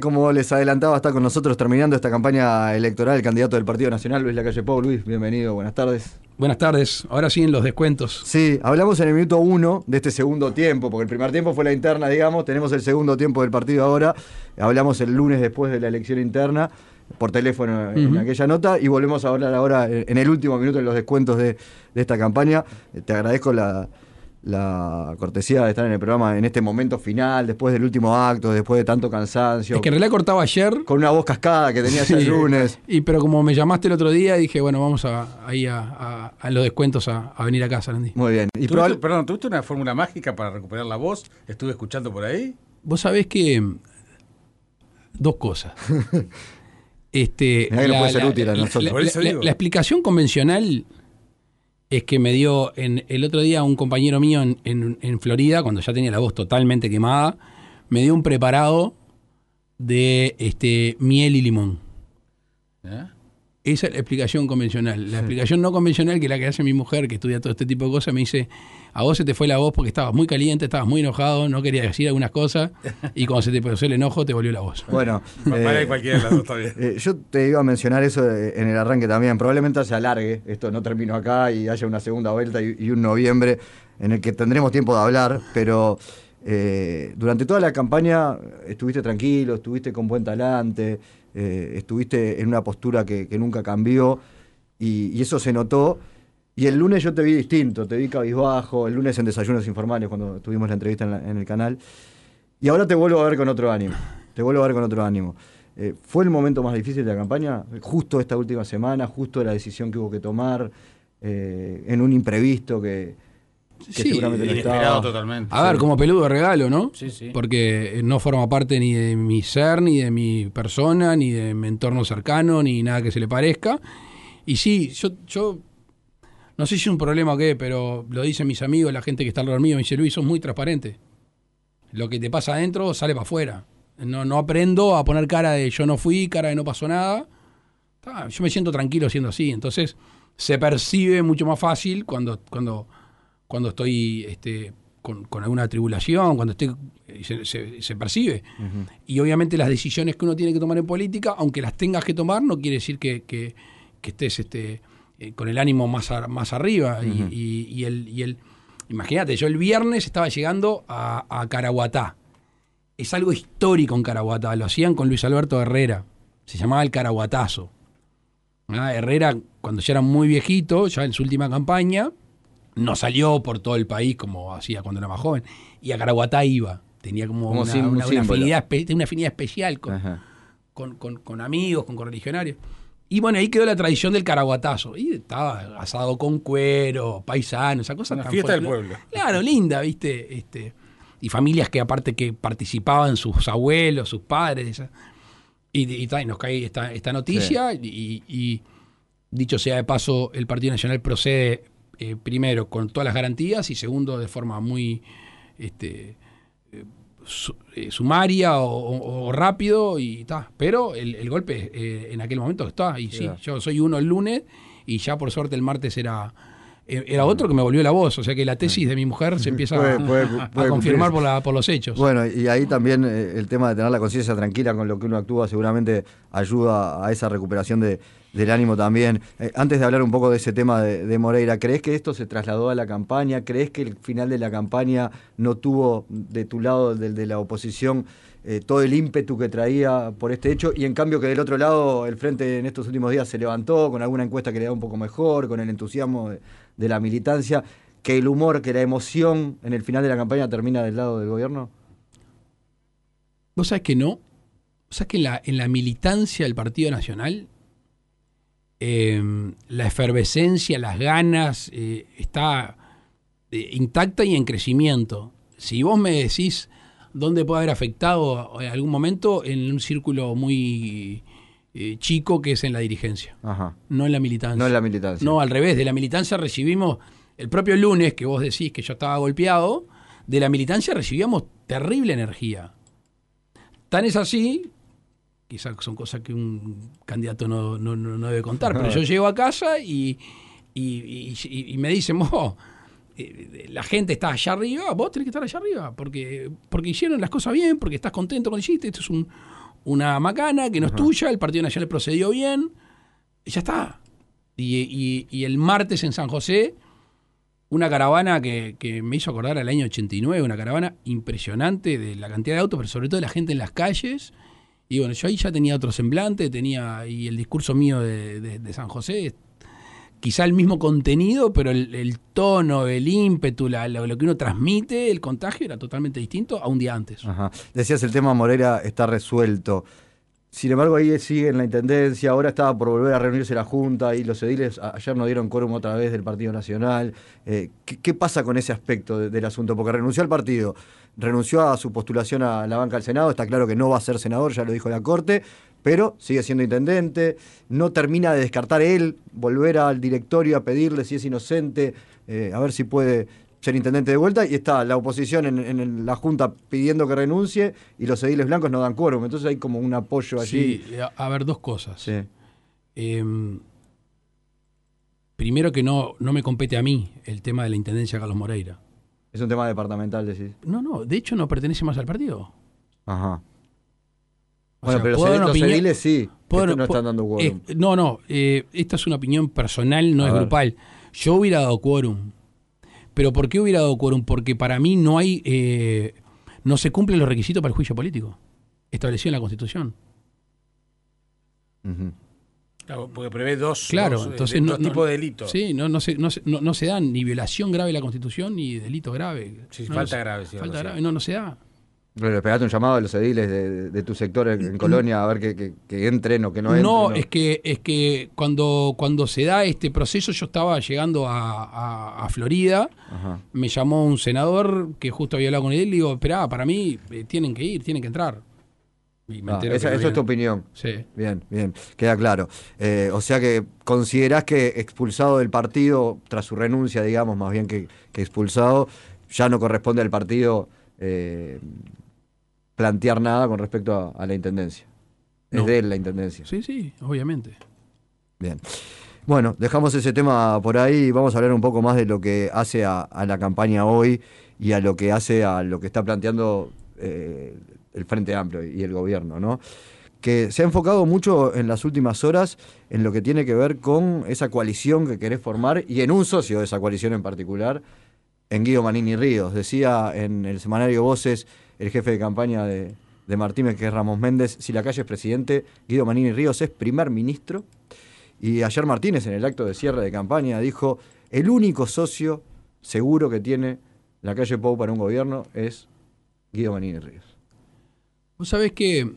como les adelantaba, está con nosotros terminando esta campaña electoral el candidato del Partido Nacional, Luis Lacalle Pou. Luis, bienvenido, buenas tardes. Buenas tardes, ahora sí en los descuentos. Sí, hablamos en el minuto 1 de este segundo tiempo, porque el primer tiempo fue la interna, digamos, tenemos el segundo tiempo del partido ahora, hablamos el lunes después de la elección interna, por teléfono en aquella nota, y volvemos a hablar ahora en el último minuto en los descuentos de esta campaña. Te agradezco la cortesía de estar en el programa en este momento final, después del último acto, después de tanto cansancio. Es que en realidad cortaba ayer. Con una voz cascada que tenías el lunes. Pero como me llamaste el otro día, dije, bueno, vamos ahí a los descuentos a venir a casa, Andy. Muy bien. Y Perdón, ¿tuviste una fórmula mágica para recuperar la voz? Estuve escuchando por ahí. Vos sabés que dos cosas. Mirá que no puede ser útil a nosotros. La explicación convencional es que me dio el otro día un compañero mío en Florida, cuando ya tenía la voz totalmente quemada, me dio un preparado de miel y limón. Esa es la explicación convencional. La explicación no convencional, que es la que hace mi mujer, que estudia todo este tipo de cosas, me dice, a vos se te fue la voz porque estabas muy caliente, estabas muy enojado, no querías decir algunas cosas, y cuando se te pasó el enojo te volvió la voz. Bueno, cualquiera de las dos está bien. Yo te iba a mencionar eso en el arranque también. Probablemente se alargue, esto no terminó acá y haya una segunda vuelta y un noviembre en el que tendremos tiempo de hablar, pero durante toda la campaña estuviste tranquilo, estuviste con buen talante, estuviste en una postura que nunca cambió y eso se notó. Y el lunes yo te vi distinto, te vi cabizbajo, el lunes en Desayunos Informales cuando tuvimos la entrevista en el canal. Y ahora te vuelvo a ver con otro ánimo, ¿Fue el momento más difícil de la campaña? Justo esta última semana, justo la decisión que hubo que tomar, en un imprevisto que sí, seguramente no inesperado estaba. totalmente. A ver, como peludo de regalo, ¿no? Sí. Porque no forma parte ni de mi ser, ni de mi persona, ni de mi entorno cercano, ni nada que se le parezca. Y sí, yo no sé si es un problema o qué, pero lo dicen mis amigos, la gente que está alrededor mío, me dice, Luis, sos muy transparente. Lo que te pasa adentro sale para afuera. No aprendo a poner cara de yo no fui, cara de no pasó nada. Yo me siento tranquilo siendo así. Entonces se percibe mucho más fácil cuando estoy con alguna tribulación, cuando estoy se percibe. Uh-huh. Y obviamente las decisiones que uno tiene que tomar en política, aunque las tengas que tomar, no quiere decir que estés con el ánimo más arriba. Uh-huh. Y imagínate, yo el viernes estaba llegando a Caraguatá. Es algo histórico en Caraguatá. Lo hacían con Luis Alberto Herrera. Se llamaba el Caraguatazo. Herrera, cuando ya era muy viejito, ya en su última campaña, no salió por todo el país como hacía cuando era más joven. Y a Caraguatá iba. Tenía como una afinidad especial con amigos, con correligionarios. Y bueno, ahí quedó la tradición del caraguatazo. Y estaba asado con cuero, paisano, esa cosa. Una fiesta del pueblo. Claro, linda, ¿viste? Y familias que aparte que participaban, sus abuelos, sus padres. Y nos cae esta noticia. Sí. Y dicho sea de paso, el Partido Nacional procede primero con todas las garantías y segundo de forma muy sumaria o rápido y está, pero el golpe en aquel momento está y sí, yo soy uno el lunes y ya por suerte el martes era otro que me volvió la voz, o sea que la tesis de mi mujer se empieza a confirmar por los hechos. Bueno, y ahí también el tema de tener la conciencia tranquila con lo que uno actúa seguramente ayuda a esa recuperación del ánimo también. Antes de hablar un poco de ese tema de Moreira, ¿crees que esto se trasladó a la campaña? ¿Crees que el final de la campaña no tuvo de tu lado, del de la oposición, todo el ímpetu que traía por este hecho? Y en cambio que del otro lado el Frente en estos últimos días se levantó con alguna encuesta que le da un poco mejor, con el entusiasmo de la militancia, que el humor, que la emoción en el final de la campaña termina del lado del gobierno. ¿Vos sabés que no? ¿Vos sabés que en la militancia del Partido Nacional la efervescencia, las ganas está intacta y en crecimiento? Si vos me decís dónde puede haber afectado en algún momento, en un círculo muy chico que es en la dirigencia. Ajá. No en la militancia. No en la militancia. No, al revés, de la militancia recibimos, el propio lunes que vos decís que yo estaba golpeado, de la militancia recibíamos terrible energía. Tan es así, quizás son cosas que un candidato no debe contar, pero yo llego a casa y me dicen, la gente está allá arriba, vos tenés que estar allá arriba, porque hicieron las cosas bien, porque estás contento con lo que hiciste, esto es una macana que no es tuya, el Partido Nacional procedió bien, y ya está. Y el martes en San José, una caravana que me hizo acordar al año 89, una caravana impresionante de la cantidad de autos, pero sobre todo de la gente en las calles. Y bueno, yo ahí ya tenía otro semblante, y el discurso mío de San José, quizá el mismo contenido, pero el tono, el ímpetu, lo que uno transmite, el contagio era totalmente distinto a un día antes. Ajá. Decías, el tema Moreira está resuelto. Sin embargo, ahí sigue en la Intendencia, ahora estaba por volver a reunirse la Junta y los ediles ayer no dieron quórum otra vez del Partido Nacional. ¿Qué pasa con ese aspecto del asunto? Porque renunció al partido, renunció a su postulación a la banca del Senado, está claro que no va a ser senador, ya lo dijo la Corte, pero sigue siendo intendente, no termina de descartar él, volver al directorio a pedirle si es inocente, a ver si puede ser intendente de vuelta, y está la oposición en la Junta pidiendo que renuncie y los ediles blancos no dan quórum, entonces hay como un apoyo allí. Sí, a ver, dos cosas. Sí. Primero que no me compete a mí el tema de la intendencia de Carlos Moreira. Es un tema departamental, decís. No, de hecho no pertenece más al partido. Ajá. O Bueno, sea, pero los ediles sí, no están dando quórum. Esta es una opinión personal, no A es ver. grupal. Yo hubiera dado quórum. ¿Pero por qué hubiera dado quórum? Porque para mí no se cumplen los requisitos para el juicio político establecido en la Constitución. Ujú. Claro, porque prevé dos Entonces tipos de delitos. Sí, no se dan ni violación grave de la Constitución ni delito grave. Sí, No, falta grave. Sí, falta algo grave, así. no se da. Pero le pegaste un llamado a los ediles de tu sector en Colonia a ver que entren o que no entren. No, es que cuando se da este proceso, yo estaba llegando a Florida, Ajá. me llamó un senador que justo había hablado con él, y le digo, esperá, para mí tienen que ir, tienen que entrar. Y me entero que Eso habían- es tu opinión. Sí. Bien, queda claro. O sea que considerás que expulsado del partido, tras su renuncia, digamos, más bien que expulsado, ya no corresponde al partido plantear nada con respecto a la intendencia. Es No. de él la intendencia. Sí, obviamente. Bien. Bueno, dejamos ese tema por ahí y vamos a hablar un poco más de lo que hace a la campaña hoy y a lo que hace a lo que está planteando el Frente Amplio y el gobierno, ¿no? Que se ha enfocado mucho en las últimas horas en lo que tiene que ver con esa coalición que querés formar y en un socio de esa coalición en particular, en Guido Manini Ríos. Decía en el semanario Voces el jefe de campaña de Martínez, que es Ramos Méndez, si Lacalle es presidente, Guido Manini Ríos es primer ministro. Y ayer Martínez, en el acto de cierre de campaña, dijo, el único socio seguro que tiene Lacalle Pou para un gobierno es Guido Manini Ríos. Vos sabés que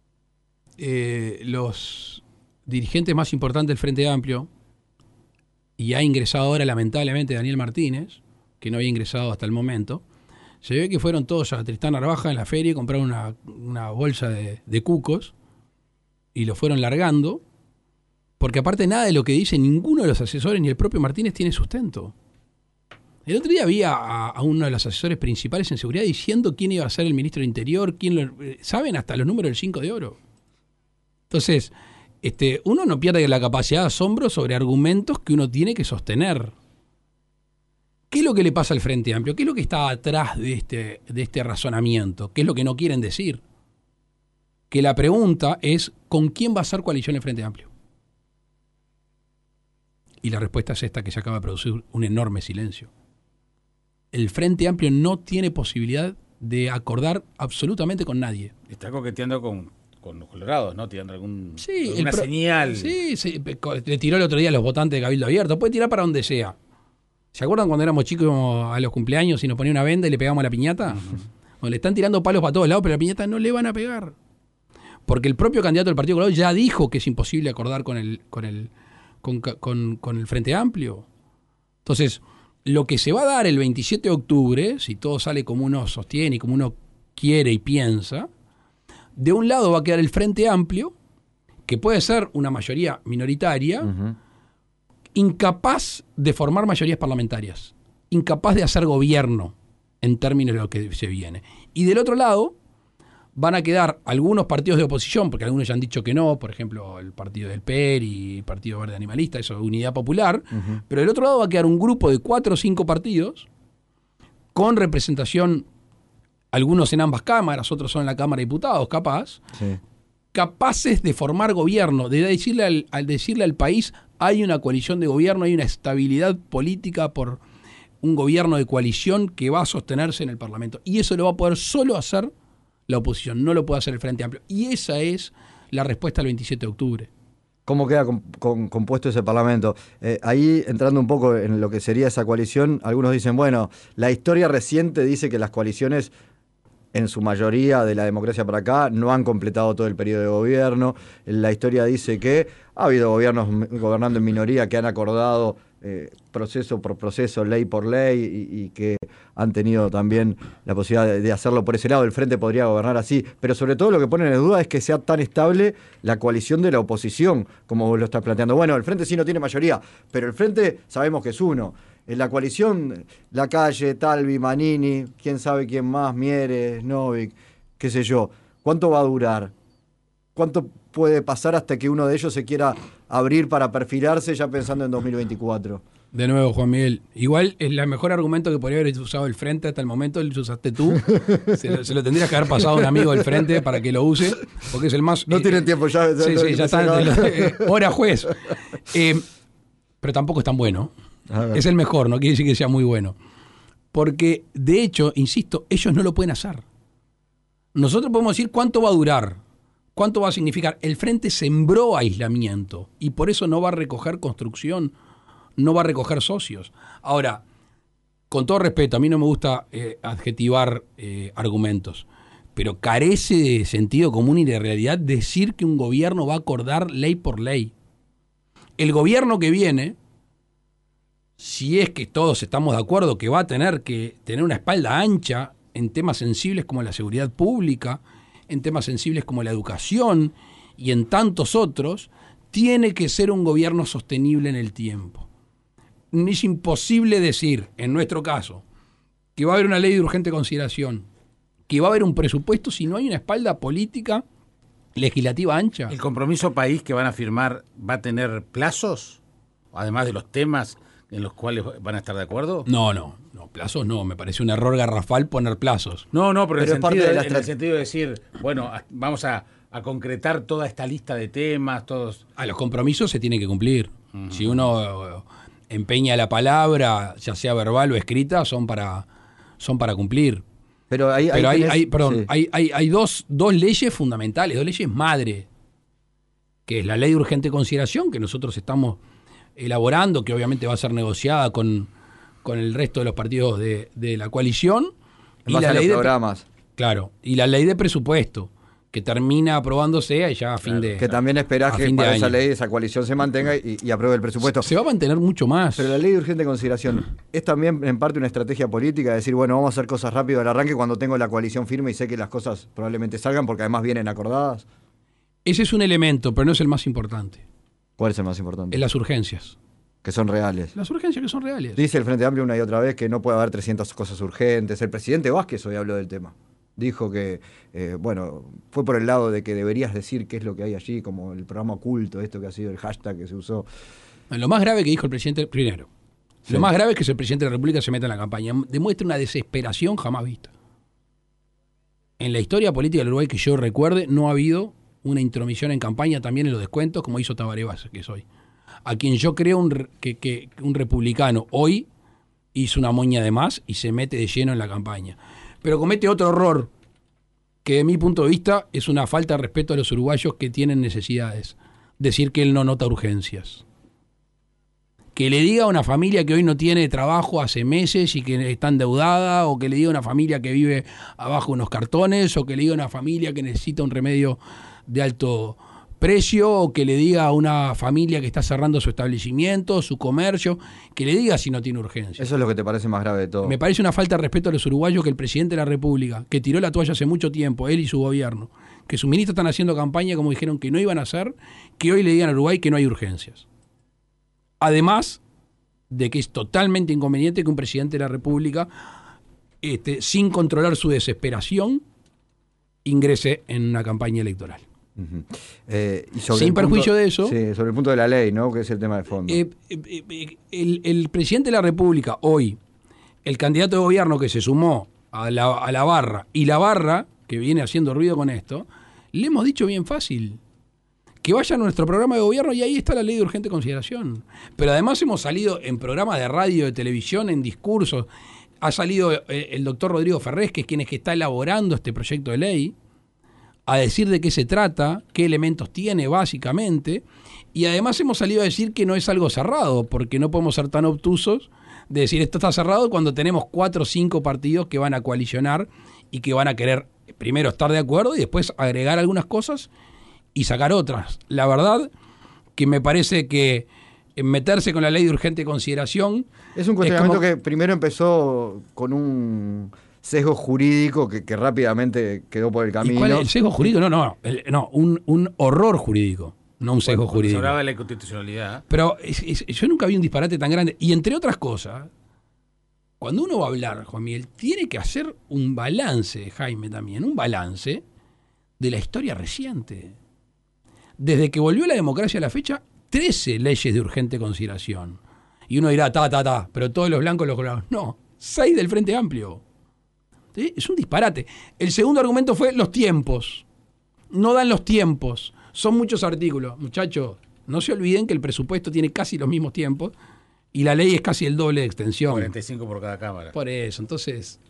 los dirigentes más importantes del Frente Amplio, y ha ingresado ahora lamentablemente Daniel Martínez, que no había ingresado hasta el momento, se ve que fueron todos a Tristán Narvaja en la feria y compraron una bolsa de cucos y lo fueron largando, porque aparte nada de lo que dice ninguno de los asesores ni el propio Martínez tiene sustento. El otro día había a uno de los asesores principales en seguridad diciendo quién iba a ser el ministro del Interior, saben hasta los números del 5 de oro. Entonces, uno no pierde la capacidad de asombro sobre argumentos que uno tiene que sostener. ¿Qué es lo que le pasa al Frente Amplio? ¿Qué es lo que está atrás de este razonamiento? ¿Qué es lo que no quieren decir? Que la pregunta es, ¿con quién va a hacer coalición el Frente Amplio? Y la respuesta es esta, que se acaba de producir un enorme silencio. El Frente Amplio no tiene posibilidad de acordar absolutamente con nadie. Está coqueteando con los colorados, ¿no? Tirando alguna el señal. Sí, le tiró el otro día a los votantes de Cabildo Abierto. Puede tirar para donde sea. ¿Se acuerdan cuando éramos chicos a los cumpleaños y nos ponía una venda y le pegamos a la piñata? Bueno, le están tirando palos para todos lados, pero a la piñata no le van a pegar. Porque el propio candidato del Partido Colorado ya dijo que es imposible acordar con el Frente Amplio. Entonces, lo que se va a dar el 27 de octubre, si todo sale como uno sostiene y como uno quiere y piensa, de un lado va a quedar el Frente Amplio, que puede ser una mayoría minoritaria, incapaz de formar mayorías parlamentarias, incapaz de hacer gobierno en términos de lo que se viene. Y del otro lado van a quedar algunos partidos de oposición, porque algunos ya han dicho que no, por ejemplo, el partido del PER y el Partido Verde Animalista, eso es Unidad Popular, pero del otro lado va a quedar un grupo de 4 o 5 partidos con representación, algunos en ambas cámaras, otros son en la Cámara de Diputados, capaz, Sí. capaces de formar gobierno, de decirle al país hay una coalición de gobierno, hay una estabilidad política por un gobierno de coalición que va a sostenerse en el Parlamento. Y eso lo va a poder solo hacer la oposición, no lo puede hacer el Frente Amplio. Y esa es la respuesta al 27 de octubre. ¿Cómo queda compuesto ese Parlamento? Ahí, entrando un poco en lo que sería esa coalición, algunos dicen, bueno, la historia reciente dice que las coaliciones, en su mayoría de la democracia para acá, no han completado todo el periodo de gobierno. La historia dice que ha habido gobiernos gobernando en minoría que han acordado proceso por proceso, ley por ley, y que han tenido también la posibilidad de hacerlo por ese lado. El Frente podría gobernar así, pero sobre todo lo que ponen en duda es que sea tan estable la coalición de la oposición, como vos lo estás planteando. Bueno, el Frente sí no tiene mayoría, pero el Frente sabemos que es uno. En la coalición, Lacalle, Talvi, Manini, quién sabe quién más, Mieres, Novik, qué sé yo. ¿Cuánto va a durar? ¿Cuánto puede pasar hasta que uno de ellos se quiera abrir para perfilarse ya pensando en 2024? De nuevo, Juan Miguel, igual es el mejor argumento que podría haber usado el Frente hasta el momento, lo usaste tú. se lo tendrías que haber pasado a un amigo del Frente para que lo use, porque es el más... No tienen tiempo ya. Sí, ya está. Hora juez. Pero tampoco es tan bueno. Es el mejor, no quiere decir que sea muy bueno. Porque, de hecho, insisto, ellos no lo pueden hacer. Nosotros podemos decir cuánto va a durar, cuánto va a significar. El Frente sembró aislamiento y por eso no va a recoger construcción, no va a recoger socios. Ahora, con todo respeto, a mí no me gusta adjetivar argumentos, pero carece de sentido común y de realidad decir que un gobierno va a acordar ley por ley. El gobierno que viene, si es que todos estamos de acuerdo que va a tener que tener una espalda ancha en temas sensibles como la seguridad pública, en temas sensibles como la educación y en tantos otros, tiene que ser un gobierno sostenible en el tiempo. Es imposible decir, en nuestro caso, que va a haber una ley de urgente consideración, que va a haber un presupuesto si no hay una espalda política legislativa ancha. ¿El compromiso país que van a firmar va a tener plazos, además de los temas en los cuales van a estar de acuerdo? No, plazos no, me parece un error garrafal poner plazos. No, pero en el sentido de decir, bueno, vamos a concretar toda esta lista de temas, todos... Los compromisos se tienen que cumplir. Uh-huh. Si uno empeña la palabra, ya sea verbal o escrita, son para cumplir. Pero hay dos leyes fundamentales, dos leyes madre, que es la ley de urgente consideración, que nosotros estamos elaborando, que obviamente va a ser negociada con el resto de los partidos de la coalición. Y la ley de programas. Claro, y la ley de presupuesto, que termina aprobándose ya a fin de que también esperás que para esa ley, esa coalición se mantenga y apruebe el presupuesto. Se va a mantener mucho más. Pero la ley de urgente consideración es también en parte una estrategia política, de decir, bueno, vamos a hacer cosas rápido al arranque cuando tengo la coalición firme y sé que las cosas probablemente salgan porque además vienen acordadas. Ese es un elemento, pero no es el más importante. ¿Cuál es el más importante? En las urgencias. Que son reales. Las urgencias que son reales. Dice el Frente Amplio una y otra vez que no puede haber 300 cosas urgentes. El presidente Vázquez hoy habló del tema. Dijo que, fue por el lado de que deberías decir qué es lo que hay allí, como el programa oculto, esto que ha sido el hashtag que se usó. Lo más grave que dijo el presidente, primero, sí. Lo más grave es que el presidente de la República se meta en la campaña. Demuestra una desesperación jamás vista. En la historia política del Uruguay que yo recuerde, no ha habido una intromisión en campaña, también en los descuentos, como hizo Tabaré Vázquez, que es hoy. A quien yo creo que un republicano hoy hizo una moña de más y se mete de lleno en la campaña. Pero comete otro error, que de mi punto de vista es una falta de respeto a los uruguayos que tienen necesidades. Decir que él no nota urgencias. Que le diga a una familia que hoy no tiene trabajo hace meses y que está endeudada, o que le diga a una familia que vive abajo unos cartones, o que le diga a una familia que necesita un remedio de alto precio, o que le diga a una familia que está cerrando su establecimiento, su comercio, que le diga si no tiene urgencia. Eso es lo que te parece más grave de todo. Me parece una falta de respeto a los uruguayos que el presidente de la República, que tiró la toalla hace mucho tiempo, él y su gobierno, que sus ministros están haciendo campaña como dijeron que no iban a hacer, que hoy le digan a Uruguay que no hay urgencias. Además de que es totalmente inconveniente que un presidente de la República, sin controlar su desesperación, ingrese en una campaña electoral. Uh-huh. Sin perjuicio de eso, sí, sobre el punto de la ley, ¿no? Que es el tema de fondo. El presidente de la República hoy, el candidato de gobierno que se sumó a la barra, y la barra, que viene haciendo ruido con esto, Le hemos dicho bien fácil. Que vaya a nuestro programa de gobierno y ahí está la ley de urgente consideración. Pero además hemos salido en programas de radio, de televisión, en discursos. Ha salido el doctor Rodrigo Ferrés, que es quien está elaborando este proyecto de ley, a decir de qué se trata, qué elementos tiene básicamente. Y además hemos salido a decir que no es algo cerrado, porque no podemos ser tan obtusos de decir esto está cerrado cuando tenemos 4 o 5 partidos que van a coalicionar y que van a querer primero estar de acuerdo y después agregar algunas cosas y sacar otras. La verdad que me parece que meterse con la ley de urgente consideración... Es un cuestionamiento que primero empezó con un sesgo jurídico que rápidamente quedó por el camino. ¿Y cuál es el sesgo jurídico? Un horror jurídico, no un sesgo jurídico. Se hablaba de la inconstitucionalidad. Pero yo nunca vi un disparate tan grande. Y entre otras cosas, cuando uno va a hablar, Juan Miguel, tiene que hacer un balance, Jaime también, un balance de la historia reciente. Desde que volvió la democracia a la fecha, 13 leyes de urgente consideración. Y uno dirá, pero todos los blancos los colorados. No, 6 del Frente Amplio. ¿Sí? Es un disparate. El segundo argumento fue los tiempos. No dan los tiempos. Son muchos artículos. Muchachos, no se olviden que el presupuesto tiene casi los mismos tiempos y la ley es casi el doble de extensión. 45 por cada cámara. Por eso, entonces,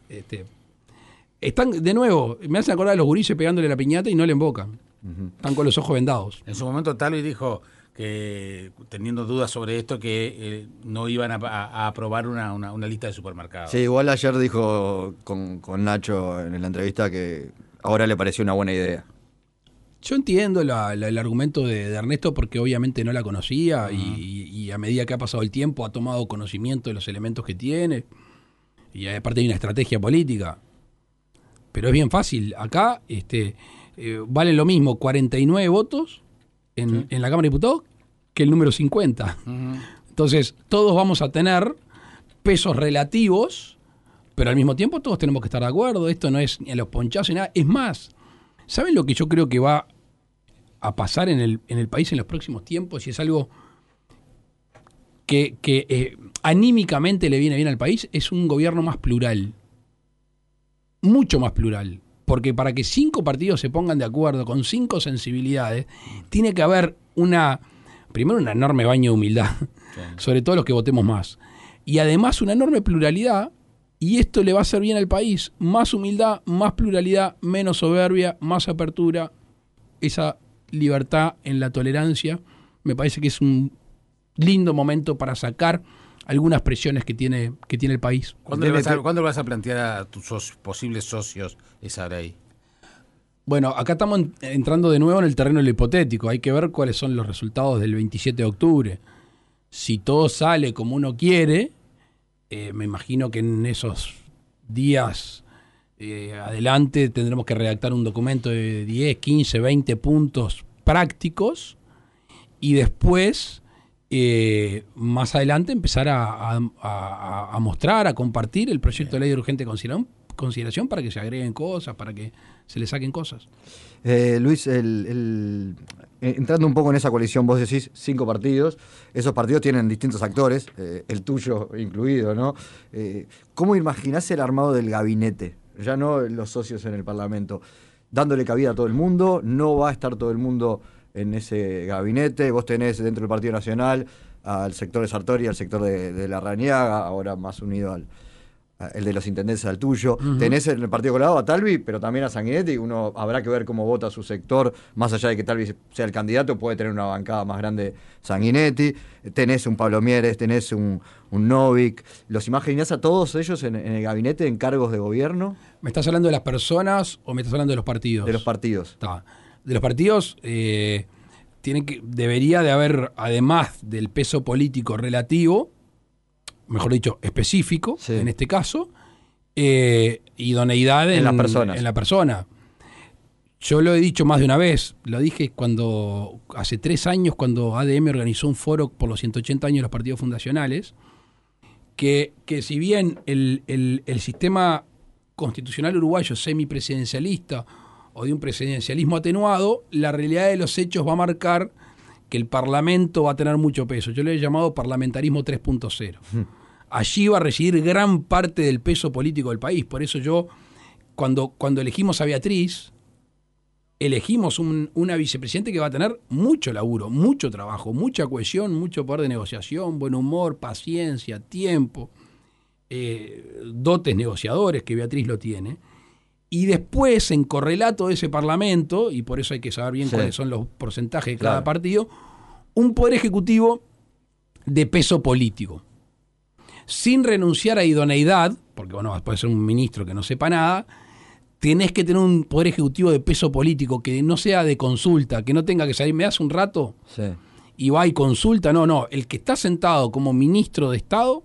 están, de nuevo, me hacen acordar de los gurises pegándole la piñata y no le embocan. Están con los ojos vendados. En su momento Talvi dijo que, teniendo dudas sobre esto, que no iban a aprobar una lista de supermercados. Sí, igual ayer dijo con Nacho en la entrevista que ahora le pareció una buena idea. Yo entiendo el argumento de Ernesto porque obviamente no la conocía y a medida que ha pasado el tiempo ha tomado conocimiento de los elementos que tiene y aparte hay una estrategia política. Pero es bien fácil. Acá vale lo mismo 49 votos en la Cámara de Diputados que el número 50. Entonces, todos vamos a tener pesos relativos, pero al mismo tiempo todos tenemos que estar de acuerdo. Esto no es ni a los ponchazos ni nada. Es más, ¿saben lo que yo creo que va a pasar en el país en los próximos tiempos? Y es algo que anímicamente le viene bien al país. Es un gobierno más plural. Mucho más plural. Porque para que 5 partidos se pongan de acuerdo con 5 sensibilidades, tiene que haber primero un enorme baño de humildad, sobre todo los que votemos más. Y además una enorme pluralidad, y esto le va a hacer bien al país. Más humildad, más pluralidad, menos soberbia, más apertura. Esa libertad en la tolerancia me parece que es un lindo momento para sacar algunas presiones que tiene el país. ¿Cuándo le vas a plantear a tus posibles socios esa ley? Bueno, acá estamos entrando de nuevo en el terreno de lo hipotético. Hay que ver cuáles son los resultados del 27 de octubre. Si todo sale como uno quiere, me imagino que en esos días adelante tendremos que redactar un documento de 10, 15, 20 puntos prácticos y después... más adelante empezar a mostrar, a compartir el proyecto de ley de urgente consideración para que se agreguen cosas, para que se le saquen cosas. Luis, entrando un poco en esa coalición, vos decís 5 partidos, esos partidos tienen distintos actores, el tuyo incluido, ¿no? ¿Cómo imaginás el armado del gabinete? Ya no los socios en el Parlamento, dándole cabida a todo el mundo, no va a estar todo el mundo en ese gabinete. Vos tenés dentro del Partido Nacional al sector de Sartori, al sector de Larrañaga, ahora más unido el de los intendentes al tuyo. Tenés en el Partido Colorado a Talvi, pero también a Sanguinetti. Uno habrá que ver cómo vota su sector, más allá de que Talvi sea el candidato, puede tener una bancada más grande Sanguinetti. Tenés un Pablo Mieres, tenés un Novik. ¿Los imaginás a todos ellos en el gabinete en cargos de gobierno? ¿Me estás hablando de las personas o me estás hablando de los partidos? De los partidos. Está. De los partidos debería de haber, además del peso político relativo, mejor dicho, específico, sí, en este caso, idoneidad en la persona. Yo lo he dicho más de una vez, lo dije hace 3 años, cuando ADM organizó un foro por los 180 años de los partidos fundacionales, que si bien el sistema constitucional uruguayo semipresidencialista o de un presidencialismo atenuado, la realidad de los hechos va a marcar que el Parlamento va a tener mucho peso. Yo lo he llamado parlamentarismo 3.0. Allí va a residir gran parte del peso político del país. Por eso yo, cuando elegimos a Beatriz, elegimos una vicepresidente que va a tener mucho laburo, mucho trabajo, mucha cohesión, mucho poder de negociación, buen humor, paciencia, tiempo, dotes negociadores, que Beatriz lo tiene. Y después, en correlato de ese Parlamento, y por eso hay que saber bien cuáles son los porcentajes de cada partido, un poder ejecutivo de peso político. Sin renunciar a idoneidad, porque bueno, puede ser un ministro que no sepa nada, tenés que tener un poder ejecutivo de peso político que no sea de consulta, que no tenga que salir, me das un rato y va y consulta. No, el que está sentado como ministro de Estado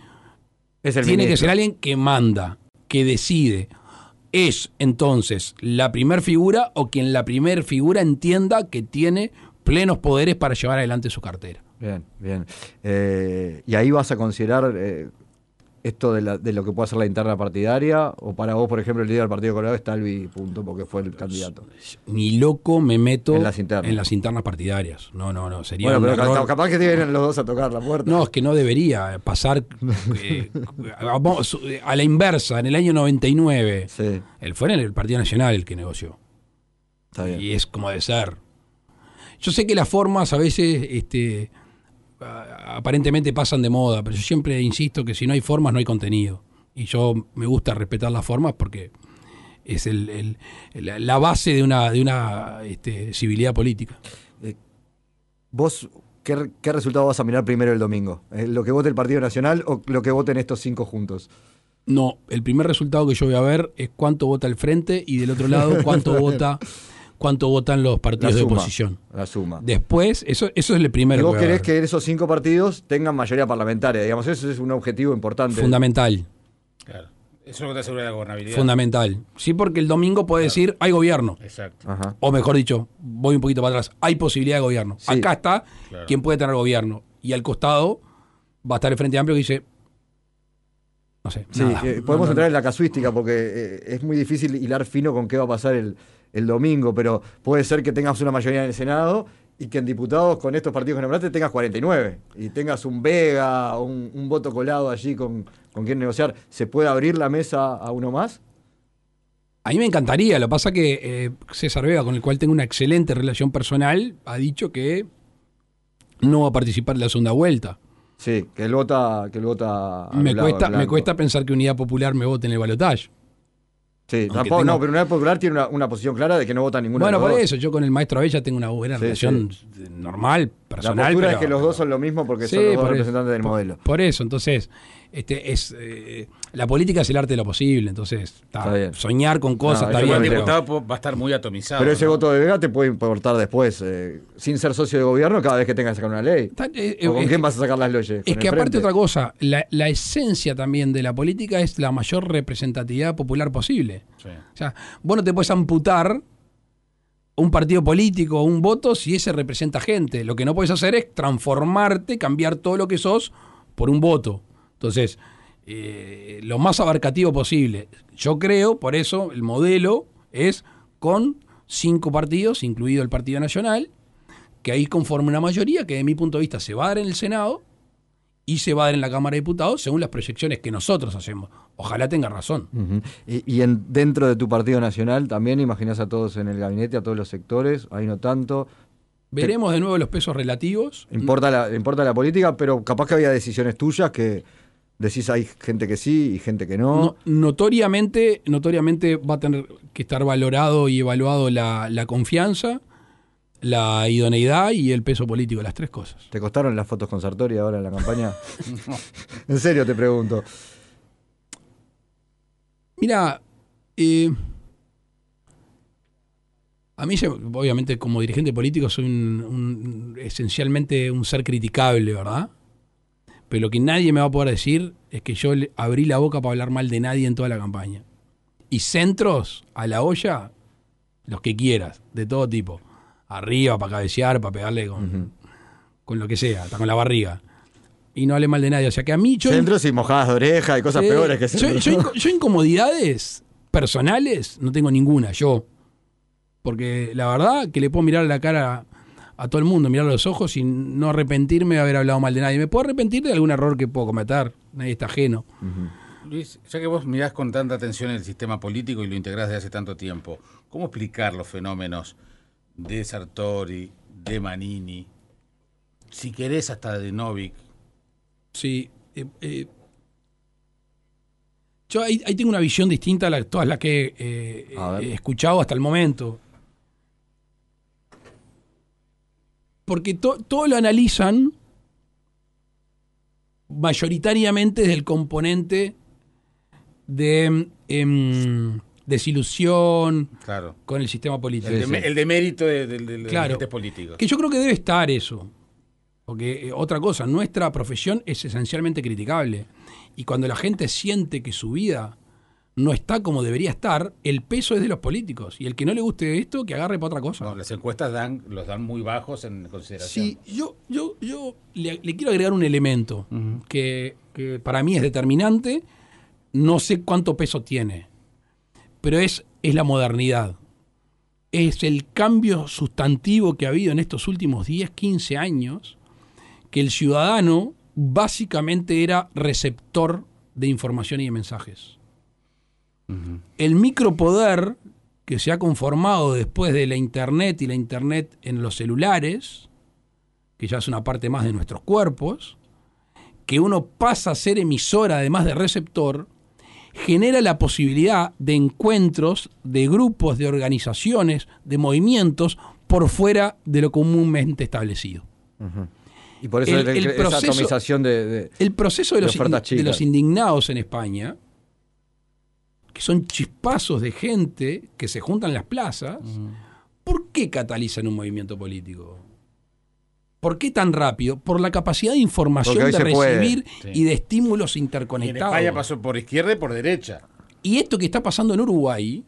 tiene que ser alguien que manda, que decide. Es entonces la primer figura o quien la primer figura entienda que tiene plenos poderes para llevar adelante su cartera. Bien. ¿Y ahí vas a considerar esto de lo que puede hacer la interna partidaria? ¿O para vos, por ejemplo, el líder del Partido Colorado es Talvi, punto, porque fue el candidato? Ni loco me meto en las internas partidarias. No. Sería bueno, pero error. capaz que tienen los dos a tocar la puerta. No, es que no debería pasar a la inversa. En el año 99, fue en el Partido Nacional el que negoció. Está bien. Y es como de ser. Yo sé que las formas a veces aparentemente pasan de moda, pero yo siempre insisto que si no hay formas no hay contenido. Y yo me gusta respetar las formas porque es la base de una civilidad política. ¿Vos qué resultado vas a mirar primero el domingo? ¿Lo que vote el Partido Nacional o lo que voten estos 5 juntos? No, el primer resultado que yo voy a ver es cuánto vota el Frente y del otro lado cuánto votan los partidos de oposición. La suma. Después, eso es el primero. ¿Y vos querés que esos 5 partidos tengan mayoría parlamentaria? Digamos, eso es un objetivo importante. Fundamental. Claro. Eso es lo que te asegura la gobernabilidad. Fundamental. Sí, porque el domingo puede decir, hay gobierno. Exacto. Ajá. O mejor dicho, voy un poquito para atrás, hay posibilidad de gobierno. Sí. Acá está quien puede tener gobierno. Y al costado va a estar el Frente Amplio que dice, no sé. Sí, podemos entrar en la casuística porque es muy difícil hilar fino con qué va a pasar el domingo, pero puede ser que tengas una mayoría en el Senado y que en diputados con estos partidos que nombraste tengas 49 y tengas un Vega, un voto colado allí con quien negociar. ¿Se puede abrir la mesa a uno más? A mí me encantaría, lo que pasa que César Vega, con el cual tengo una excelente relación personal, ha dicho que no va a participar en la segunda vuelta. Sí, que él vota me cuesta pensar que Unidad Popular me vote en el balotaje. Sí, tampoco, no, pero Unidad Popular tiene una posición clara de que no vota ninguno de los dos. Bueno, por eso, yo con el maestro Abella tengo una buena relación normal, personal. La postura es que los dos son lo mismo porque son los dos representantes del modelo. Por eso, entonces, la política es el arte de lo posible, entonces soñar con cosas está bien. El diputado va a estar muy atomizado. Pero ese voto de Vega te puede importar después, sin ser socio de gobierno, cada vez que tengas que sacar una ley. ¿O con quién vas a sacar las leyes? Es que aparte otra cosa, la esencia también de la política es la mayor representatividad popular posible. Sí. O sea, vos no te puedes amputar un partido político o un voto si ese representa gente. Lo que no puedes hacer es transformarte, cambiar todo lo que sos por un voto. Entonces, lo más abarcativo posible. Yo creo, por eso, el modelo es con 5 partidos, incluido el Partido Nacional, que ahí conforme una mayoría que, de mi punto de vista, se va a dar en el Senado y se va a dar en la Cámara de Diputados según las proyecciones que nosotros hacemos. Ojalá tenga razón. Uh-huh. Y dentro de tu Partido Nacional también imaginás a todos en el gabinete, a todos los sectores, ahí no tanto. Veremos de nuevo los pesos relativos. Importa la política, pero capaz que había decisiones tuyas que decís hay gente que sí y gente que no. Notoriamente va a tener que estar valorado y evaluado la confianza, la idoneidad y el peso político, las 3 cosas. ¿Te costaron las fotos con Sartori ahora en la campaña? En serio te pregunto. Mira, a mí, obviamente, como dirigente político, soy esencialmente un ser criticable, ¿verdad? Pero lo que nadie me va a poder decir es que yo abrí la boca para hablar mal de nadie en toda la campaña. Y centros a la olla, los que quieras, de todo tipo. Arriba, para cabecear, para pegarle con lo que sea, hasta con la barriga. Y no hable mal de nadie. O sea que a mí... Centros y mojadas de oreja y cosas peores que centros. Yo incomodidades personales no tengo ninguna, yo. Porque la verdad que le puedo mirar la cara a todo el mundo, mirar los ojos y no arrepentirme de haber hablado mal de nadie. Me puedo arrepentir de algún error que puedo cometer, nadie está ajeno. Luis, ya que vos mirás con tanta atención el sistema político y lo integrás desde hace tanto tiempo, ¿cómo explicar los fenómenos de Sartori, de Manini, si querés hasta de Novik? Sí. Yo ahí tengo una visión distinta a todas las que he escuchado hasta el momento. Porque todo lo analizan mayoritariamente desde el componente de desilusión claro. con el sistema político. El demérito de claro, los agentes políticos. Que yo creo que debe estar eso. Porque otra cosa, nuestra profesión es esencialmente criticable. Y cuando la gente siente que su vida no está como debería estar, el peso es de los políticos. Y el que no le guste esto, que agarre para otra cosa. No, las encuestas los dan muy bajos en consideración. Sí, yo le quiero agregar un elemento que para mí es determinante. No sé cuánto peso tiene, pero es la modernidad. Es el cambio sustantivo que ha habido en estos últimos 10, 15 años, que el ciudadano básicamente era receptor de información y de mensajes. El micropoder que se ha conformado después de la Internet y la Internet en los celulares, que ya es una parte más de nuestros cuerpos, que uno pasa a ser emisor además de receptor, genera la posibilidad de encuentros, de grupos, de organizaciones, de movimientos por fuera de lo comúnmente establecido. Y por eso esa atomización el proceso de los indignados en España, que son chispazos de gente que se juntan en las plazas, ¿por qué catalizan un movimiento político? ¿Por qué tan rápido? Por la capacidad de información, de recibir y de estímulos interconectados. Y en España pasó por izquierda y por derecha. Y esto que está pasando en Uruguay,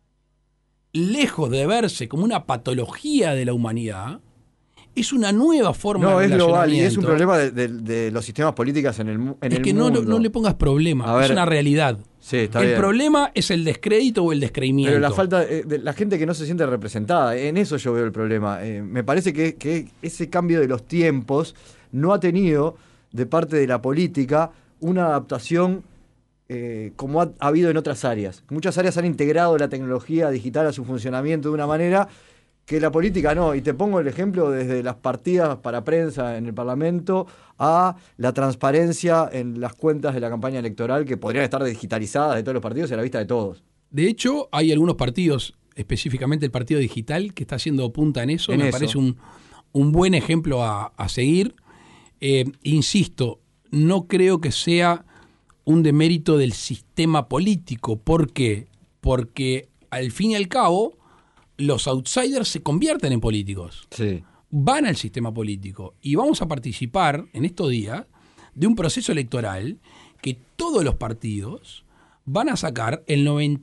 lejos de verse como una patología de la humanidad, es una nueva forma de relacionamiento. No, es global y es un problema de los sistemas políticos en el mundo. Es que no le pongas problema, es una realidad. Sí, está el bien. problema es el descrédito o el descreimiento. Pero la falta de la gente que no se siente representada, en eso yo veo el problema. Me parece que ese cambio de los tiempos no ha tenido de parte de la política una adaptación como ha habido en otras áreas. Muchas áreas han integrado la tecnología digital a su funcionamiento de una manera que la política no. Y te pongo el ejemplo desde las partidas para prensa en el Parlamento a la transparencia en las cuentas de la campaña electoral que podrían estar digitalizadas de todos los partidos y a la vista de todos. De hecho, hay algunos partidos, específicamente el Partido Digital, que está haciendo punta en eso. Me parece un buen ejemplo a seguir. Insisto, no creo que sea un demérito del sistema político. ¿Por qué? Porque al fin y al cabo los outsiders se convierten en políticos. Sí. Van al sistema político y vamos a participar en estos días de un proceso electoral que todos los partidos van a sacar el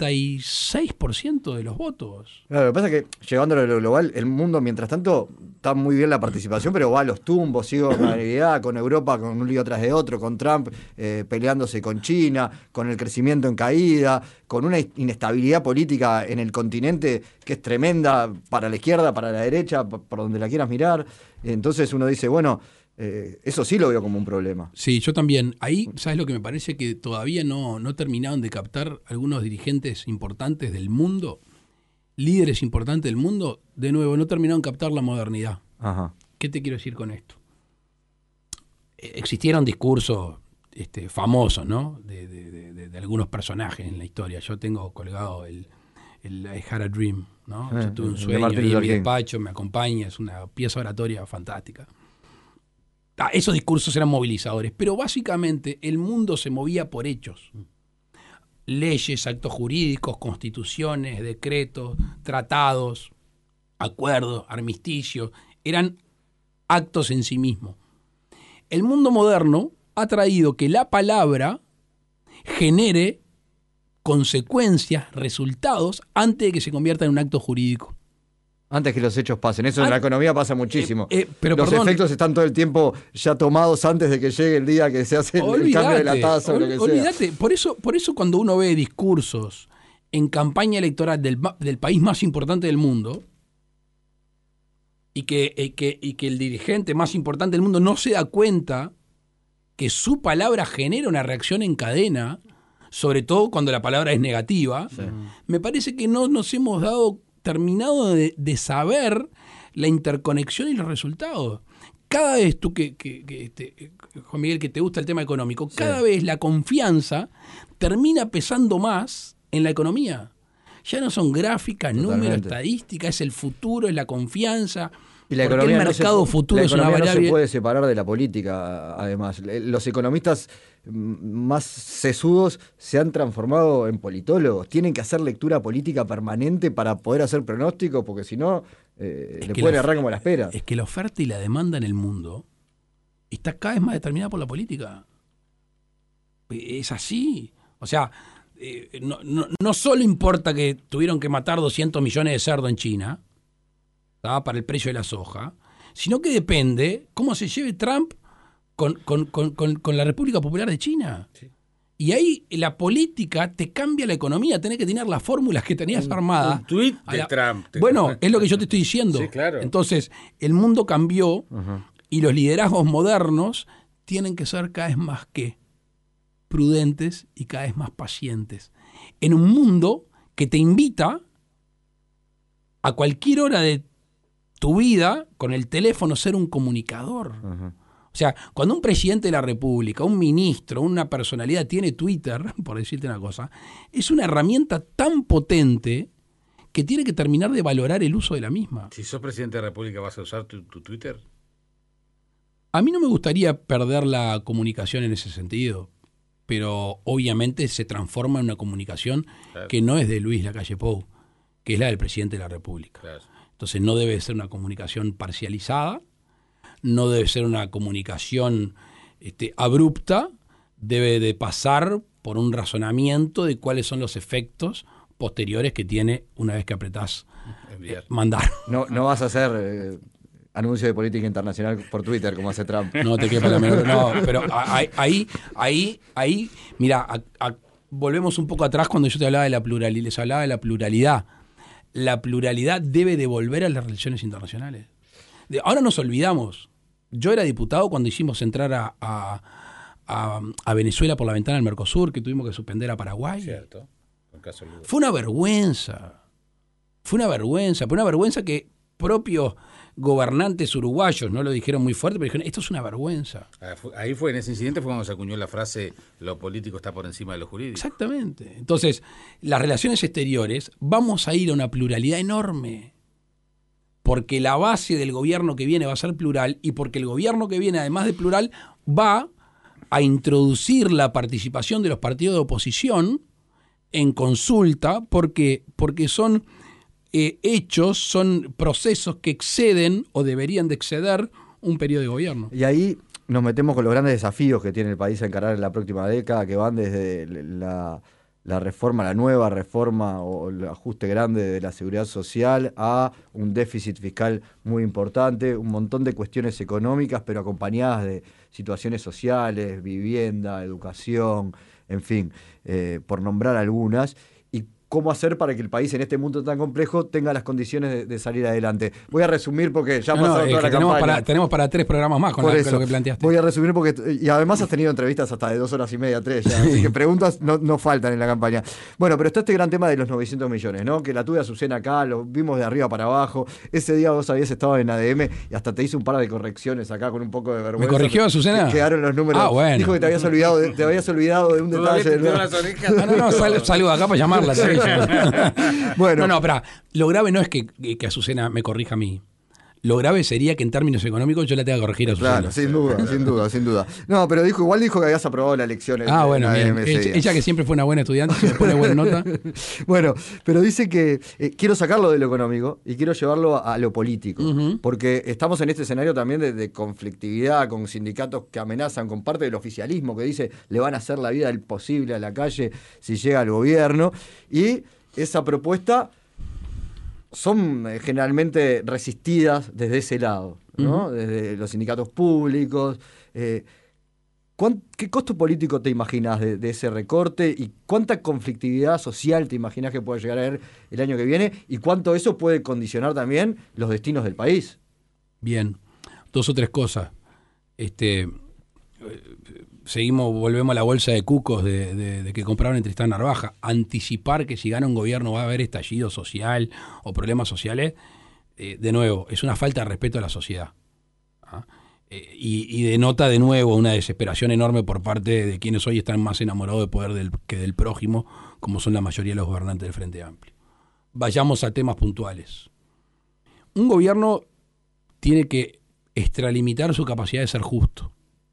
96% de los votos. Claro, lo que pasa es que, llevándolo a lo global, el mundo, mientras tanto, está muy bien la participación, pero va a los tumbos, sigue con la realidad, con Europa, con un lío tras de otro, con Trump peleándose con China, con el crecimiento en caída, con una inestabilidad política en el continente que es tremenda para la izquierda, para la derecha, por donde la quieras mirar. Entonces uno dice, bueno, eso sí lo veo como un problema. Sí, yo también. Ahí, ¿sabes lo que me parece? Que todavía no terminaron de captar algunos dirigentes importantes del mundo, líderes importantes del mundo, de nuevo, no terminaron de captar la modernidad. Ajá. ¿Qué te quiero decir con esto? Existieron discursos famosos, ¿no? De algunos personajes en la historia. Yo tengo colgado el I Had a Dream, ¿no? Yo tuve un sueño y en mi despacho me acompaña, es una pieza oratoria fantástica. Esos discursos eran movilizadores, pero básicamente el mundo se movía por hechos. Leyes, actos jurídicos, constituciones, decretos, tratados, acuerdos, armisticios, eran actos en sí mismos. El mundo moderno ha traído que la palabra genere consecuencias, resultados, antes de que se convierta en un acto jurídico. Antes que los hechos pasen. Eso en la economía pasa muchísimo. Pero los efectos están todo el tiempo ya tomados antes de que llegue el día que se hace el cambio de la tasa o lo que olvídate. sea. Por eso cuando uno ve discursos en campaña electoral del país más importante del mundo y que el dirigente más importante del mundo no se da cuenta que su palabra genera una reacción en cadena, sobre todo cuando la palabra es negativa, me parece que no nos hemos terminado de saber la interconexión y los resultados. Cada vez tú Juan Miguel, que te gusta el tema económico, cada vez la confianza termina pesando más en la economía. Ya no son gráficas, números, estadísticas, es el futuro, es la confianza. Y la porque el mercado futuro es una variable. No se puede separar de la política, además. Los economistas más sesudos se han transformado en politólogos. Tienen que hacer lectura política permanente para poder hacer pronósticos, porque si no, le pueden errar como la espera. Es que la oferta y la demanda en el mundo está cada vez más determinada por la política. Es así. O sea, no solo importa que tuvieron que matar 200 millones de cerdos en China para el precio de la soja, sino que depende cómo se lleve Trump con la República Popular de China. Sí. Y ahí la política te cambia la economía, tenés que tener las fórmulas que tenías armadas. Un tuit de Trump. Bueno, es lo que yo te estoy diciendo. Sí, claro. Entonces, el mundo cambió y los liderazgos modernos tienen que ser cada vez más prudentes y cada vez más pacientes. En un mundo que te invita a cualquier hora de tu vida, con el teléfono, ser un comunicador. O sea, cuando un presidente de la República, un ministro, una personalidad tiene Twitter, por decirte una cosa, es una herramienta tan potente que tiene que terminar de valorar el uso de la misma. Si sos presidente de la República, ¿vas a usar tu Twitter? A mí no me gustaría perder la comunicación en ese sentido, pero obviamente se transforma en una comunicación que no es de Luis Lacalle Pou, que es la del presidente de la República. Claro. Entonces no debe ser una comunicación parcializada, no debe ser una comunicación abrupta, debe de pasar por un razonamiento de cuáles son los efectos posteriores que tiene una vez que apretás mandar. No vas a hacer anuncio de política internacional por Twitter como hace Trump. No te quepa la menor. No, pero ahí mira, volvemos un poco atrás cuando yo te hablaba de la pluralidad, les hablaba de la pluralidad. La pluralidad debe devolver a las relaciones internacionales. Ahora nos olvidamos. Yo era diputado cuando hicimos entrar a Venezuela por la ventana del Mercosur, que tuvimos que suspender a Paraguay. Cierto. Fue una vergüenza. Fue una vergüenza que propios gobernantes uruguayos no lo dijeron muy fuerte, pero dijeron, esto es una vergüenza. Ahí fue, en ese incidente fue cuando se acuñó la frase, lo político está por encima de lo jurídico. Exactamente. Entonces, las relaciones exteriores, vamos a ir a una pluralidad enorme, porque la base del gobierno que viene va a ser plural, y porque el gobierno que viene, además de plural, va a introducir la participación de los partidos de oposición en consulta, porque son hechos, son procesos que exceden o deberían de exceder un periodo de gobierno. Y ahí nos metemos con los grandes desafíos que tiene el país a encarar en la próxima década, que van desde la reforma, la nueva reforma o el ajuste grande de la seguridad social a un déficit fiscal muy importante, un montón de cuestiones económicas, pero acompañadas de situaciones sociales, vivienda, educación, en fin, por nombrar algunas. Cómo hacer para que el país en este mundo tan complejo tenga las condiciones de salir adelante. Voy a resumir porque ya pasaron toda la campaña. Tenemos para 3 programas más con lo que planteaste. Voy a resumir porque, y además has tenido entrevistas hasta de 2 horas y media, 3 ya, así que preguntas no faltan en la campaña. Bueno, pero está este gran tema de los 900 millones, ¿no? Que la tuve Azucena acá, lo vimos de arriba para abajo. Ese día vos habías estado en ADM y hasta te hice un par de correcciones acá con un poco de vergüenza. ¿Me corrigió Azucena? Quedaron los números. Ah, bueno. Dijo que te habías olvidado de un detalle. Salgo acá para llamarla. Bueno. No, pero lo grave no es que Azucena me corrija a mí. Lo grave sería que en términos económicos yo la tenga que corregir a Azucena. Claro, sin duda. No, pero igual dijo que habías aprobado la elección. Bueno, bien. Ella que siempre fue una buena estudiante, se pone buena nota. Bueno, pero dice que quiero sacarlo de lo económico y quiero llevarlo a lo político. Porque estamos en este escenario también de conflictividad con sindicatos que amenazan, con parte del oficialismo que dice le van a hacer la vida imposible a la calle si llega al gobierno. Y esa propuesta son generalmente resistidas desde ese lado, ¿no? Desde los sindicatos públicos. ¿Qué costo político te imaginas de ese recorte y cuánta conflictividad social te imaginas que puede llegar a haber el año que viene y cuánto eso puede condicionar también los destinos del país? Bien, 2 o 3 cosas. volvemos a la bolsa de cucos de que compraron en Tristán Narvaja. Anticipar que si gana un gobierno va a haber estallido social o problemas sociales, de nuevo, es una falta de respeto a la sociedad. ¿Ah? Y denota de nuevo una desesperación enorme por parte de quienes hoy están más enamorados de poder que del prójimo, como son la mayoría de los gobernantes del Frente Amplio. Vayamos a temas puntuales. Un gobierno tiene que extralimitar su capacidad de ser justo.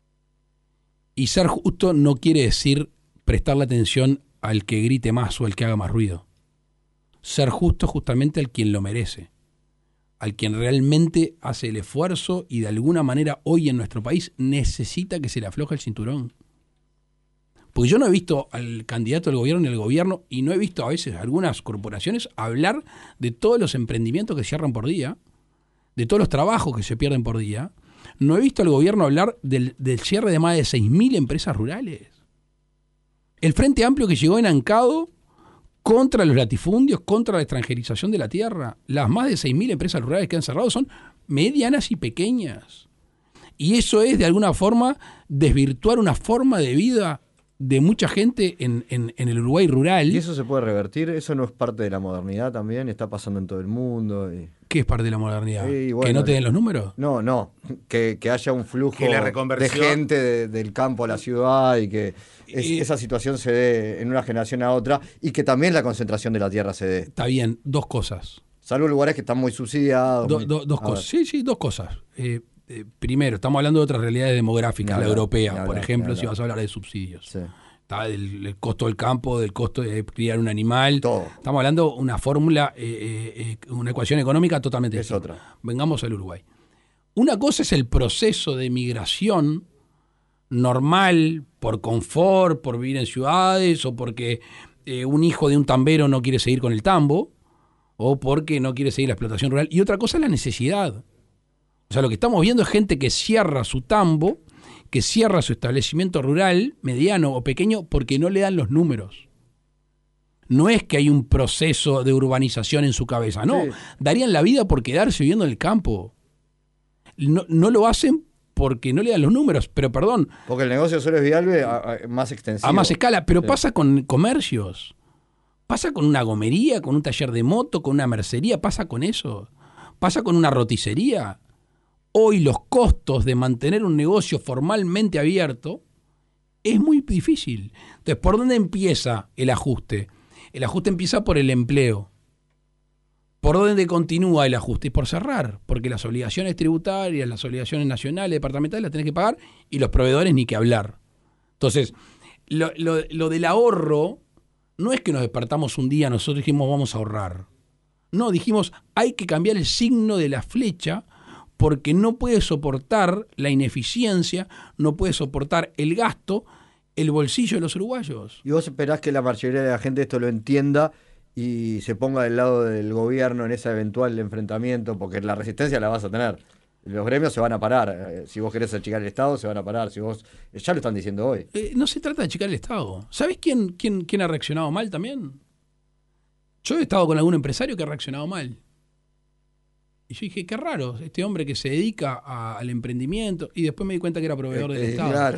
Y ser justo no quiere decir prestarle atención al que grite más o al que haga más ruido. Ser justo es justamente al quien lo merece, al quien realmente hace el esfuerzo y de alguna manera hoy en nuestro país necesita que se le afloje el cinturón. Porque yo no he visto al candidato del gobierno ni al gobierno, y no he visto a veces algunas corporaciones hablar de todos los emprendimientos que cierran por día, de todos los trabajos que se pierden por día. No he visto al gobierno hablar del cierre de más de 6.000 empresas rurales. El Frente Amplio que llegó enancado contra los latifundios, contra la extranjerización de la tierra. Las más de 6.000 empresas rurales que han cerrado son medianas y pequeñas. Y eso es, de alguna forma, desvirtuar una forma de vida de mucha gente en el Uruguay rural. ¿Y eso se puede revertir? ¿Eso no es parte de la modernidad también? ¿Está pasando en todo el mundo? ¿Qué es parte de la modernidad? Bueno, ¿que no te den los números? No. Que haya un flujo de gente del campo a la ciudad y que esa situación se dé en una generación a otra y que también la concentración de la tierra se dé. Está bien, dos cosas. Salvo lugares que están muy subsidiados. Dos cosas. Sí, dos cosas. Primero, estamos hablando de otras realidades demográficas, la europea, por ejemplo, si vas a hablar de subsidios. Sí. Está del costo del campo, del costo de criar un animal. Todo. Estamos hablando de una fórmula, una ecuación económica totalmente distinta. Otra. Vengamos al Uruguay. Una cosa es el proceso de migración normal, por confort, por vivir en ciudades, o porque un hijo de un tambero no quiere seguir con el tambo, o porque no quiere seguir la explotación rural. Y otra cosa es la necesidad. O sea, lo que estamos viendo es gente que cierra su tambo, que cierra su establecimiento rural, mediano o pequeño, porque no le dan los números. No es que hay un proceso de urbanización en su cabeza, no. Sí. Darían la vida por quedarse viviendo en el campo. No lo hacen porque no le dan los números, pero perdón. Porque el negocio solo es viable más extensivo. A más escala, pero sí. Pasa con comercios. Pasa con una gomería, con un taller de moto, con una mercería, pasa con eso. Pasa con una roticería. Hoy los costos de mantener un negocio formalmente abierto es muy difícil. Entonces, ¿por dónde empieza el ajuste? El ajuste empieza por el empleo. ¿Por dónde continúa el ajuste? Por cerrar, porque las obligaciones tributarias, las obligaciones nacionales, departamentales, las tenés que pagar y los proveedores ni que hablar. Entonces, lo del ahorro no es que nos despertamos un día, nosotros dijimos vamos a ahorrar. No, dijimos hay que cambiar el signo de la flecha porque no puede soportar la ineficiencia, no puede soportar el gasto, el bolsillo de los uruguayos. ¿Y vos esperás que la mayoría de la gente esto lo entienda y se ponga del lado del gobierno en ese eventual enfrentamiento? Porque la resistencia la vas a tener. Los gremios se van a parar. Si vos querés achicar el Estado, se van a parar. Si vos ya lo están diciendo hoy. No se trata de achicar el Estado. ¿Sabés quién ha reaccionado mal también? Yo he estado con algún empresario que ha reaccionado mal. Y yo dije, qué raro, este hombre que se dedica al emprendimiento, y después me di cuenta que era proveedor del Estado. Claro.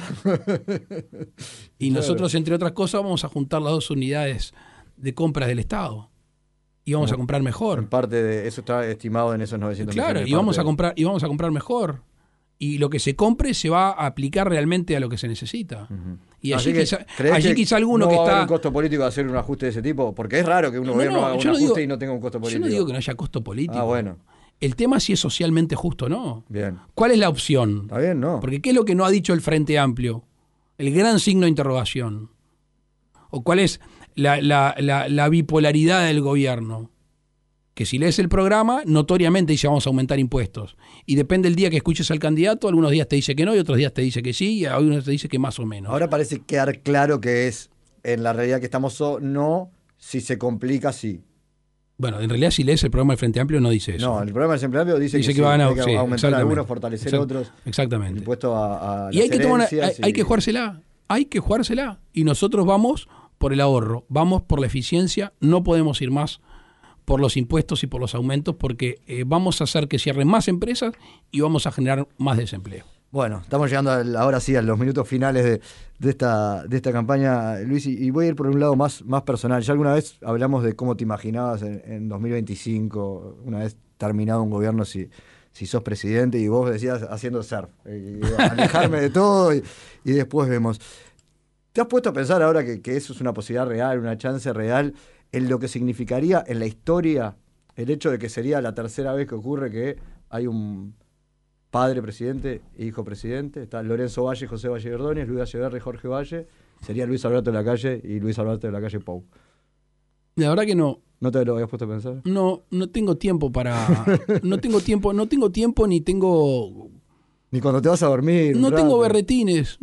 Y nosotros, entre otras cosas, vamos a juntar las 2 unidades de compras del Estado. Y vamos a comprar mejor. En parte de eso está estimado en esos 900 millones. Claro, y vamos a comprar mejor. Y lo que se compre se va a aplicar realmente a lo que se necesita. Uh-huh. Y allí quizá alguno que está... ¿No va a haber un costo político de hacer un ajuste de ese tipo? Porque es raro que un gobierno haga un ajuste y no tenga un costo político. Yo no digo que no haya costo político. Ah, bueno. El tema es si es socialmente justo o no. Bien. ¿Cuál es la opción? Está bien, ¿no? Porque ¿qué es lo que no ha dicho el Frente Amplio? El gran signo de interrogación. ¿O cuál es la bipolaridad del gobierno? Que si lees el programa, notoriamente dice vamos a aumentar impuestos. Y depende del día que escuches al candidato, algunos días te dice que no y otros días te dice que sí y algunos te dice que más o menos. Ahora parece quedar claro que es en la realidad que estamos no, si se complica, sí. Bueno, en realidad si lees el programa del Frente Amplio no dice eso. No, el programa del Frente Amplio dice que van a aumentar algunos, fortalecer otros. Exactamente. El impuesto a y hay que jugársela. Hay que jugársela. Y nosotros vamos por el ahorro, vamos por la eficiencia, no podemos ir más por los impuestos y por los aumentos porque vamos a hacer que cierren más empresas y vamos a generar más desempleo. Bueno, estamos llegando ahora sí a los minutos finales de esta campaña, Luis, y voy a ir por un lado más personal. Ya alguna vez hablamos de cómo te imaginabas en 2025, una vez terminado un gobierno, si sos presidente, y vos decías haciendo surf, alejarme de todo y después vemos. ¿Te has puesto a pensar ahora que eso es una posibilidad real, una chance real, en lo que significaría en la historia el hecho de que sería la tercera vez que ocurre que hay un padre presidente, hijo presidente? Está Lorenzo Valle, José Valle Ordóñez, Luis Valle, Jorge Valle, sería Luis Alberto de la Calle y Luis Alberto de la Calle Pou. La verdad que no. ¿No te lo habías puesto a pensar? No tengo tiempo para... no tengo tiempo ni tengo... Ni cuando te vas a dormir. No tengo berretines.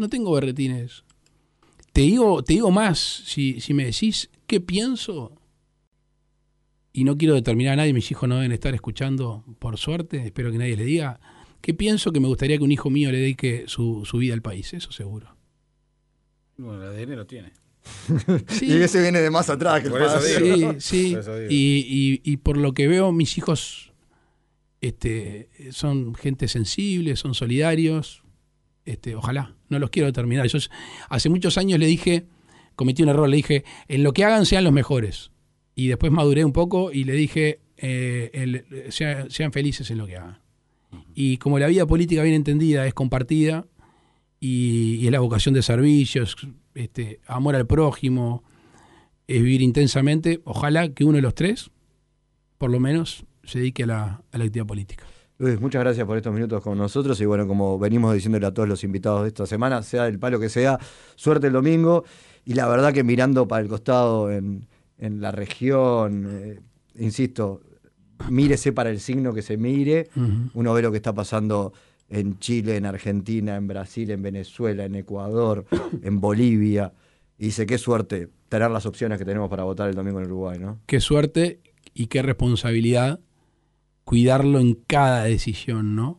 Te digo más, si me decís qué pienso, y no quiero determinar a nadie, mis hijos no deben estar escuchando, por suerte, espero que nadie les diga, ¿qué pienso? Que me gustaría que un hijo mío le dedique su vida al país, eso seguro. Bueno, el ADN lo tiene. Sí. Y ese viene de más atrás que por eso digo. Sí. Y por lo que veo, mis hijos son gente sensible, son solidarios. Ojalá, no los quiero determinar. Yo hace muchos años le dije, cometí un error, le dije, en lo que hagan sean los mejores. Y después maduré un poco y le dije, sean felices en lo que hagan. Y como la vida política bien entendida es compartida, y es la vocación de servicios, amor al prójimo, es vivir intensamente, ojalá que uno de los tres, por lo menos, se dedique a la actividad política. Luis, muchas gracias por estos minutos con nosotros, y bueno, como venimos diciéndole a todos los invitados de esta semana, sea el palo que sea, suerte el domingo, y la verdad que mirando para el costado en la región, insisto, mírese para el signo que se mire, uno ve lo que está pasando en Chile, en Argentina, en Brasil, en Venezuela, en Ecuador, en Bolivia, y dice, qué suerte tener las opciones que tenemos para votar el domingo en Uruguay, ¿no? Qué suerte y qué responsabilidad cuidarlo en cada decisión, ¿no?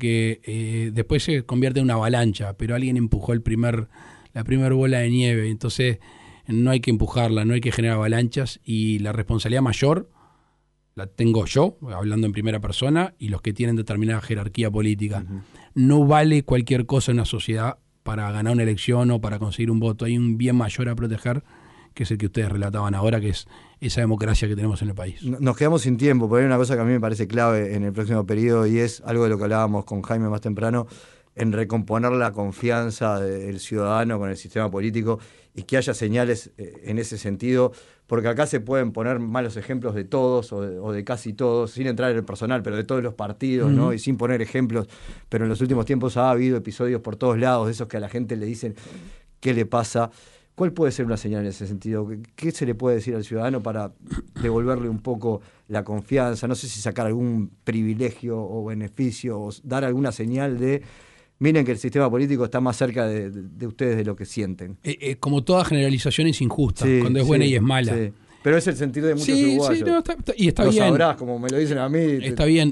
Porque después se convierte en una avalancha, pero alguien empujó la primer bola de nieve, entonces no hay que empujarla, no hay que generar avalanchas, y la responsabilidad mayor la tengo yo, hablando en primera persona, y los que tienen determinada jerarquía política. No vale cualquier cosa en una sociedad para ganar una elección o para conseguir un voto. Hay un bien mayor a proteger, que es el que ustedes relataban ahora, que es esa democracia que tenemos en el país. Nos quedamos sin tiempo, pero hay una cosa que a mí me parece clave en el próximo periodo, y es algo de lo que hablábamos con Jaime más temprano, en recomponer la confianza del ciudadano con el sistema político, y que haya señales en ese sentido, porque acá se pueden poner malos ejemplos de todos o de casi todos, sin entrar en el personal, pero de todos los partidos, ¿no? Y sin poner ejemplos, pero en los últimos tiempos ha habido episodios por todos lados, de esos que a la gente le dicen qué le pasa. ¿Cuál puede ser una señal en ese sentido? ¿Qué se le puede decir al ciudadano para devolverle un poco la confianza? No sé si sacar algún privilegio o beneficio, o dar alguna señal de: miren que el sistema político está más cerca de ustedes de lo que sienten. Como toda generalización es injusta, cuando es buena y es mala. Sí. Pero es el sentido de muchos uruguayos. Sí, no, y está bien. Lo sabrás, como me lo dicen a mí. Está bien.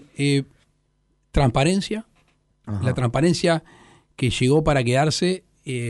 Transparencia. Ajá. La transparencia que llegó para quedarse,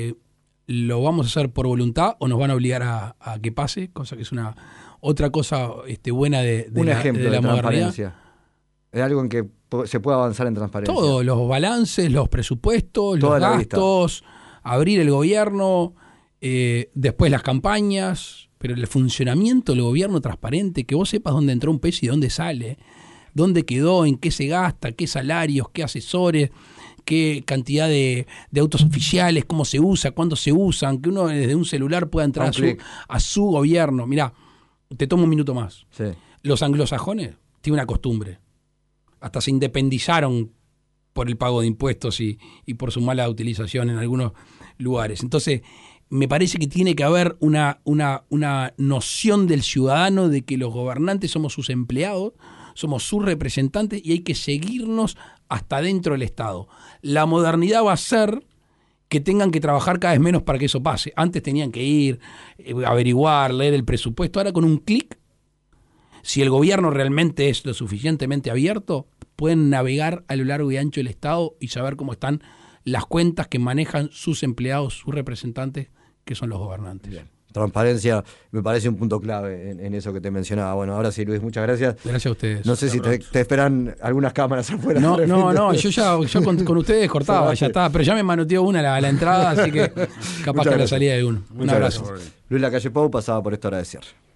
¿lo vamos a hacer por voluntad o nos van a obligar a que pase? Cosa que es otra cosa buena de un la, ejemplo de la transparencia. Es algo en que se puede avanzar en transparencia. Todos los balances, los presupuestos, los gastos, abrir el gobierno, después las campañas, pero el funcionamiento del gobierno transparente, que vos sepas dónde entró un peso y dónde sale, dónde quedó, en qué se gasta, qué salarios, qué asesores, qué cantidad de autos oficiales, cómo se usa, cuándo se usan, que uno desde un celular pueda entrar a su gobierno. Mirá, te tomo un minuto más. Sí. Los anglosajones tienen una costumbre. Hasta se independizaron por el pago de impuestos y por su mala utilización en algunos lugares. Entonces, me parece que tiene que haber una noción del ciudadano de que los gobernantes somos sus empleados, somos sus representantes y hay que seguirnos hasta dentro del Estado. La modernidad va a ser que tengan que trabajar cada vez menos para que eso pase. Antes tenían que ir, averiguar, leer el presupuesto. Ahora con un clic, si el gobierno realmente es lo suficientemente abierto, pueden navegar a lo largo y ancho del Estado y saber cómo están las cuentas que manejan sus empleados, sus representantes, que son los gobernantes. Bien. transparencia, me parece un punto clave en eso que te mencionaba. Bueno, ahora sí, Luis, muchas gracias. Gracias a ustedes. No sé si te esperan algunas cámaras afuera. No, yo con ustedes cortaba, ya está, pero ya me manoteó una a la entrada, así que capaz que a la salida de uno. Un abrazo. Luis Lacalle Pou pasaba por esta hora de cierre.